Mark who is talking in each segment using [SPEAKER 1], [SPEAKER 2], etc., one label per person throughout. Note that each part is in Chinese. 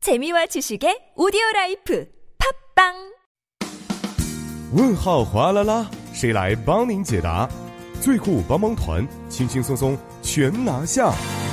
[SPEAKER 1] 재미와 지식의 오디오라이프 팝빵
[SPEAKER 2] 问号哗啦啦，谁来帮您解答？最酷帮帮团，轻轻松松全拿下。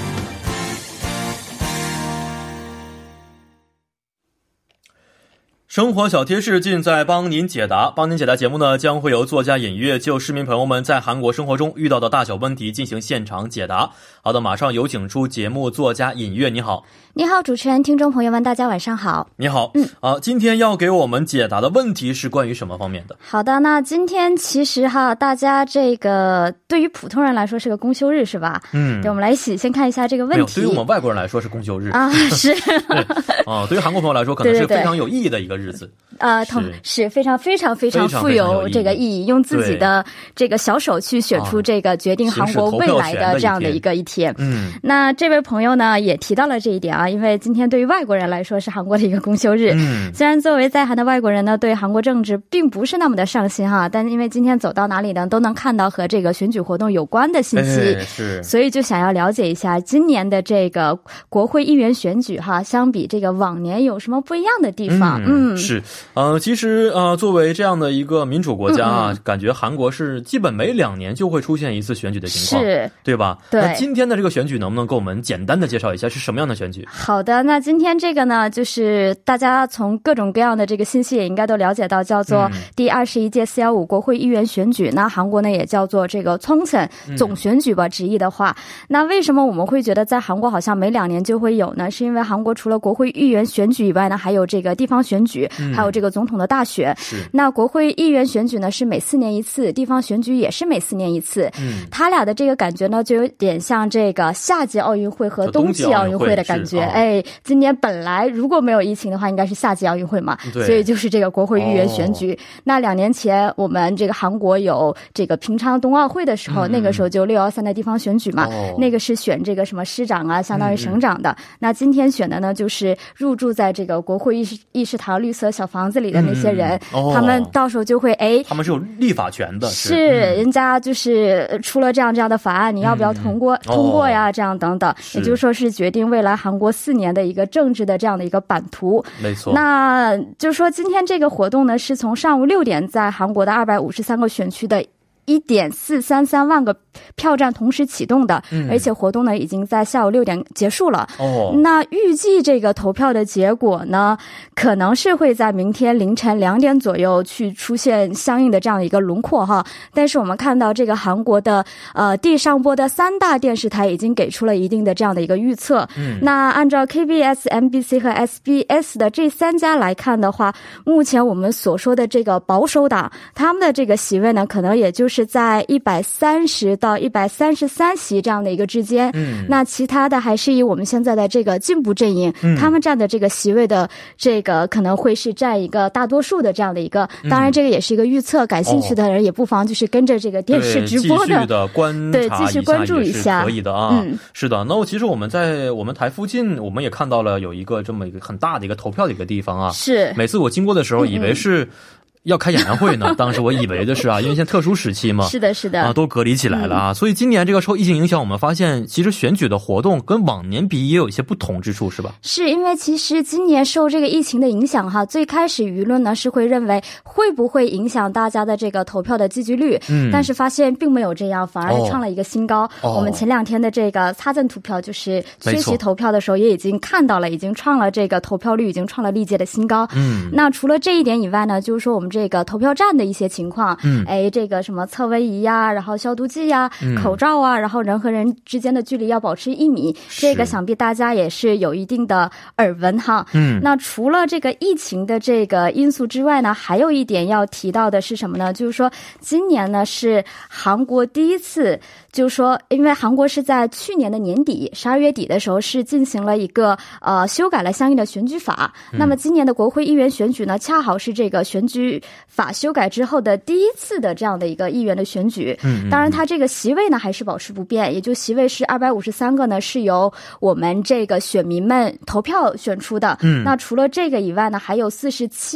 [SPEAKER 3] 生活小贴士尽在帮您解答。帮您解答节目呢，将会由作家尹月就市民朋友们在韩国生活中遇到的大小问题进行现场解答。好的，马上有请出节目作家尹月，你好。
[SPEAKER 4] 你好，主持人，听众朋友们，大家晚上好。
[SPEAKER 3] 你好。今天要给我们解答的问题是关于什么方面的？
[SPEAKER 4] 好的，那今天其实大家这个对于普通人来说是个公休日是吧？对，我们来先看一下这个问题。没有，
[SPEAKER 3] 对于我们外国人来说是公休日
[SPEAKER 4] 啊，是
[SPEAKER 3] 对于韩国朋友来说可能是非常有意义的一个日子。
[SPEAKER 4] 是非常非常非常富有这个意义，用自己的这个小手去选出这个决定韩国未来的这样的一天。那这位朋友呢也提到了这一点啊，因为今天对于外国人来说是韩国的一个公休日。虽然作为在韩的外国人呢，对韩国政治并不是那么的上心哈，但因为今天走到哪里呢都能看到和这个选举活动有关的信息，所以就想要了解一下今年的这个国会议员选举哈，相比这个往年有什么不一样的地方。
[SPEAKER 3] 是其实作为这样的一个民主国家啊，感觉韩国是基本每2年就会出现一次选举的情况，是对吧？对。那今天的这个选举能不能给我们简单的介绍一下是什么样的选举？
[SPEAKER 4] 好的，那今天这个呢，就是大家从各种各样的这个信息也应该都了解到，叫做第21届415国会议员选举。那韩国呢也叫做这个총선总选举吧，直译的话。那为什么我们会觉得在韩国好像每2年就会有呢？是因为韩国除了国会议员选举以外呢，还有这个地方选举，还有这个总统的大选。那国会议员选举呢是每4年一次，地方选举也是每4年一次。他俩的这个感觉呢就有点像这个夏季奥运会和冬季奥运会的感觉。今年本来如果没有疫情的话应该是夏季奥运会嘛，所以就是这个国会议员选举。那2年前我们这个韩国有这个平昌冬奥会的时候，那个时候就613的地方选举嘛，那个是选这个什么市长啊，相当于省长的。那今天选的呢就是入住在这个国会议事堂绿色小房子里的那些人，他们到时候就会
[SPEAKER 3] 他们是有立法权的，
[SPEAKER 4] 是人家就是出了这样的法案，你要不要通过呀，这样等等，也就是说是决定未来韩国4年的一个政治的这样的一个版图。
[SPEAKER 3] 没错。
[SPEAKER 4] 那就是说今天这个活动呢是从上午6点在韩国的253个选区的1.433万个票站同时启动的，而且活动呢已经在下午6点结束了。那预计这个投票的结果呢，可能是会在明天凌晨2点左右去出现相应的这样的一个轮廓哈。但是我们看到这个韩国的地上播的3大电视台已经给出了一定的这样的一个预测。那按照 KBS、MBC 和 SBS 的这3家来看的话，目前我们所说的这个保守党，他们的这个席位呢，可能也就是在130到133席这样的一个之间。那其他的还是以我们现在的这个进步阵营，他们占的这个席位的这个可能会是占一个大多数的这样的一个。当然这个也是一个预测，感兴趣的人也不妨就是跟着这个电视直播的继续关注一下，
[SPEAKER 3] 可以的啊。是的。那其实我们在我们台附近我们也看到了有一个这么一个很大的一个投票的一个地方啊。
[SPEAKER 4] 是。
[SPEAKER 3] 每次我经过的时候以为是要开演唱会呢，当时我以为的是因为现在特殊时期嘛，
[SPEAKER 4] 是的是的
[SPEAKER 3] 都隔离起来了所以今年这个受疫情影响，我们发现其实选举的活动跟往年比也有一些不同之处，是吧？
[SPEAKER 4] 是，因为其实今年受这个疫情的影响哈，最开始舆论呢是会认为会不会影响大家的这个投票的积极率，但是发现并没有这样，反而创了一个新高。我们前2天的这个擦证投票，就是缺席投票的时候也已经看到了，已经创了这个投票率已经创了历届的新高。那除了这一点以外呢，就是说我们这个投票站的一些情况，这个什么测温仪呀，然后消毒剂呀，口罩啊，然后人和人之间的距离要保持1米，这个想必大家也是有一定的耳闻哈。那除了这个疫情的这个因素之外呢，还有一点要提到的是什么呢？就是说今年呢是韩国第一次，就是说因为韩国是在去年的年底12月底的时候是进行了一个修改了相应的选举法。那么今年的国会议员选举呢，恰好是这个选举法修改之后的第一次的这样的一个议员的选举。当然它这个席位呢还是保持不变，也就席位是253个呢是由我们这个选民们投票选出的。那除了这个以外呢，还有47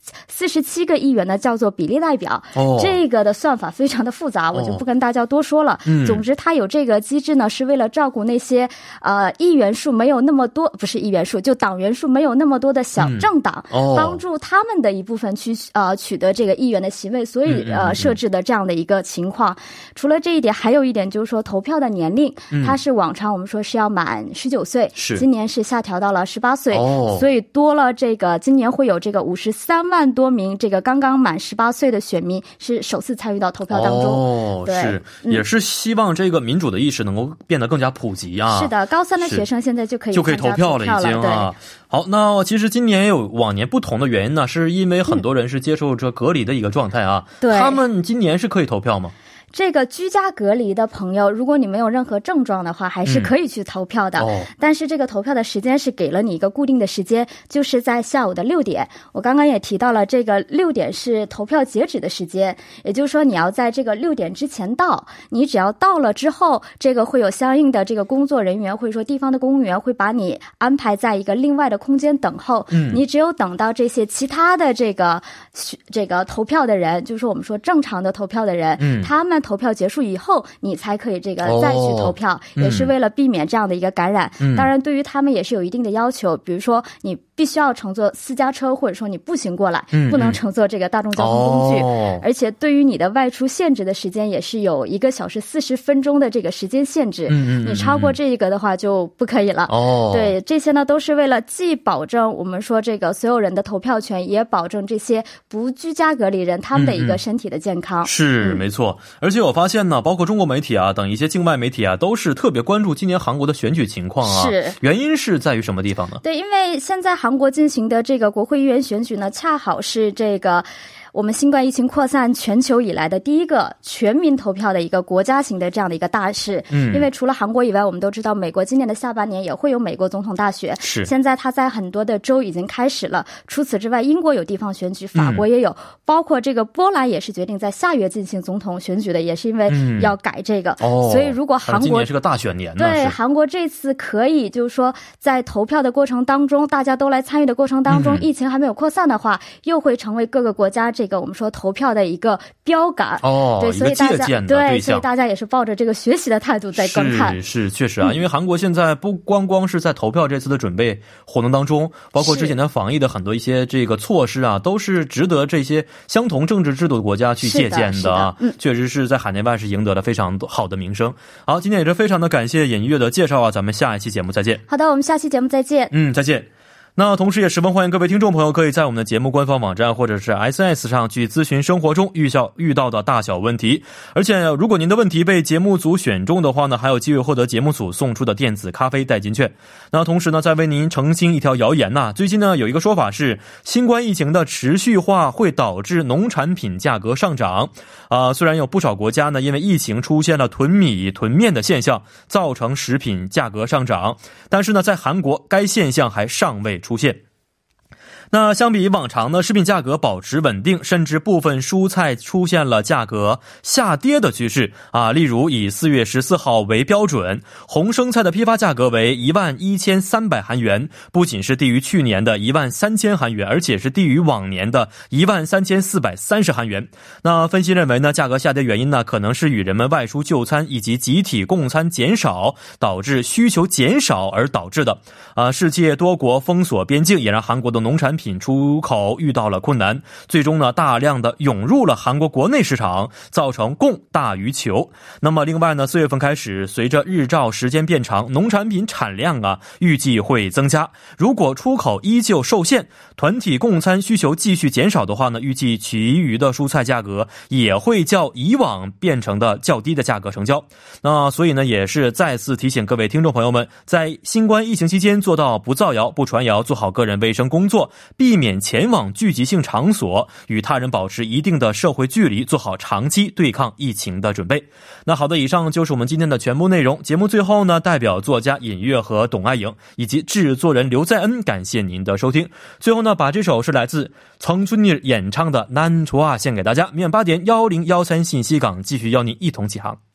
[SPEAKER 4] 47个议员呢叫做比例代表。这个的算法非常的复杂，我就不跟大家多说了。总之它有这个机制呢，是为了照顾那些议员数没有那么多，不是议员数，就党员数没有那么多的小政党，帮助他们的一部分去取得这个议员的席位，所以设置的这样的一个情况。除了这一点，还有一点就是说投票的年龄，它是往常我们说是要满19岁，今年是下调到了18岁，所以多了这个今年会有这个53万多名这个刚刚满18岁的选民是首次参与到投票当中。对，
[SPEAKER 3] 是，也是希望这个民主的意识能够变得更加普及啊。
[SPEAKER 4] 是的，高3的学生现在就可以
[SPEAKER 3] 投票了已经啊。好，那其实今年也有往年不同的原因呢，是因为很多人是接受着隔离的一个状态啊。对，他们今年是可以投票吗？
[SPEAKER 4] 这个居家隔离的朋友，如果你没有任何症状的话，还是可以去投票的。但是这个投票的时间是给了你一个固定的时间，就是在下午的6点。我刚刚也提到了，这个6点是投票截止的时间，也就是说你要在这个6点之前到。你只要到了之后，这个会有相应的这个工作人员，或者说地方的公务员会把你安排在一个另外的空间等候。你只有等到这些其他的这个投票的人，就是我们说正常的投票的人，他们投票结束以后，你才可以这个再去投票，也是为了避免这样的一个感染。当然对于他们也是有一定的要求，比如说你必须要乘坐私家车，或者说你步行过来，不能乘坐这个大众交通工具。而且对于你的外出限制的时间也是有1个小时40分钟的这个时间限制，你超过这个的话就不可以了。对，这些呢都是为了既保证我们说这个所有人的投票权，也保证这些不居家隔离人他们的一个身体的健康。
[SPEAKER 3] 是，没错。而且我发现呢，包括中国媒体啊等一些境外媒体啊，都是特别关注今年韩国的选举情况啊。是，原因是在于什么地方呢？
[SPEAKER 4] 对，因为现在韩国进行的这个国会议员选举呢，恰好是这个我们新冠疫情扩散全球以来的第一个全民投票的一个国家型的这样的一个大事。因为除了韩国以外，我们都知道美国今年的下半年也会有美国总统大选，是现在它在很多的州已经开始了。除此之外，英国有地方选举，法国也有，包括这个波兰也是决定在下月进行总统选举的，也是因为要改这个。所以如果韩国今年
[SPEAKER 3] 是个大选年呢，
[SPEAKER 4] 对，韩国这次可以就是说在投票的过程当中，大家都来参与的过程当中，疫情还没有扩散的话，又会成为各个国家这个我们说投票的一个标杆。对，所以大家对，所以大家也是抱着这个学习的态度在观看。
[SPEAKER 3] 是确实啊，因为韩国现在不光是在投票这次的准备活动当中，包括之前的防疫的很多一些这个措施啊，都是值得这些相同政治制度的国家去借鉴的。确实是在海内外是赢得了非常好的名声。好，今天也是非常的感谢尹月的介绍啊，咱们下一期节目再见。
[SPEAKER 4] 好的，我们下期节目再见。
[SPEAKER 3] 再见。那同时也十分欢迎各位听众朋友可以在我们的节目官方网站或者是 SNS 上去咨询生活中遇到的大小问题。而且如果您的问题被节目组选中的话呢，还有机会获得节目组送出的电子咖啡代金券。那同时呢，再为您澄清一条谣言呐，最近呢有一个说法是新冠疫情的持续化会导致农产品价格上涨。虽然有不少国家呢因为疫情出现了囤米囤面的现象，造成食品价格上涨，但是呢在韩国该现象还尚未出现。那相比往常呢，食品价格保持稳定，甚至部分蔬菜出现了价格下跌的趋势啊。例如以4月14号为标准，红生菜的批发价格为11300韩元，不仅是低于去年的13000韩元，而且是低于往年的13430韩元。那分析认为呢，价格下跌原因呢，可能是与人们外出就餐以及集体共餐减少，导致需求减少而导致的。世界多国封锁边境，也让韩国的农产品出口遇到了困难，最终呢大量的涌入了韩国国内市场，造成供大于求。那么另外呢，4月份开始，随着日照时间变长，农产品产量预计会增加。如果出口依旧受限，团体共餐需求继续减少的话呢，预计其余的蔬菜价格也会较以往变成的较低的价格成交。那所以呢，也是再次提醒各位听众朋友们，在新冠疫情期间做到不造谣不传谣，做好个人卫生工作，避免前往聚集性场所，与他人保持一定的社会距离，做好长期对抗疫情的准备。那好的，以上就是我们今天的全部内容。节目最后呢，代表作家尹月和董爱颖以及制作人刘在恩，感谢您的收听。最后呢，把这首是来自曾尊일演唱的《난 좋아》献给大家。明晚8点1013信息港继续邀您一同起航。